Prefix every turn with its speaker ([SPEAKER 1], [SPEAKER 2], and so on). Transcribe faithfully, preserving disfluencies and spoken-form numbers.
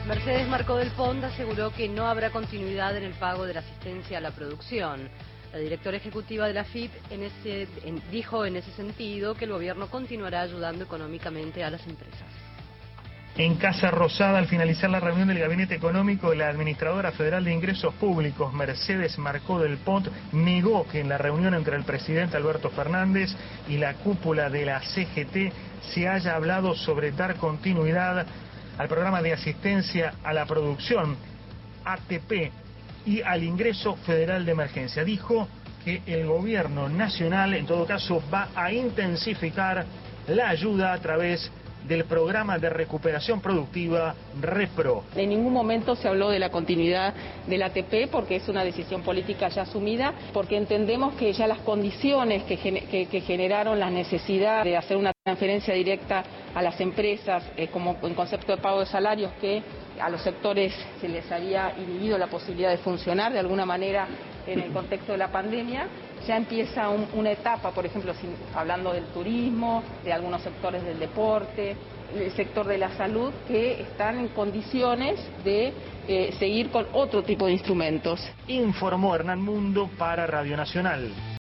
[SPEAKER 1] Mercedes Marcó del Pont aseguró que no habrá continuidad en el pago de la asistencia a la producción. La directora ejecutiva de la F I P en ese, en, dijo en ese sentido que el gobierno continuará ayudando económicamente a las empresas.
[SPEAKER 2] En Casa Rosada, al finalizar la reunión del Gabinete Económico, la Administradora Federal de Ingresos Públicos, Mercedes Marcó del Pont, negó que en la reunión entre el presidente Alberto Fernández y la cúpula de la C G T se haya hablado sobre dar continuidad al programa de asistencia a la producción, A T P, y al ingreso federal de emergencia. Dijo que el gobierno nacional, en todo caso, va a intensificar la ayuda a través del programa de recuperación productiva REPRO.
[SPEAKER 3] En ningún momento se habló de la continuidad del A T P porque es una decisión política ya asumida, porque entendemos que ya las condiciones que, que, que generaron la necesidad de hacer una transferencia directa a las empresas, eh, como en concepto de pago de salarios, que a los sectores se les había inhibido la posibilidad de funcionar de alguna manera en el contexto de la pandemia, ya empieza un, una etapa, por ejemplo, si, hablando del turismo, de algunos sectores del deporte, el sector de la salud, que están en condiciones de eh, seguir con otro tipo de instrumentos.
[SPEAKER 2] Informó Hernán Mundo para Radio Nacional.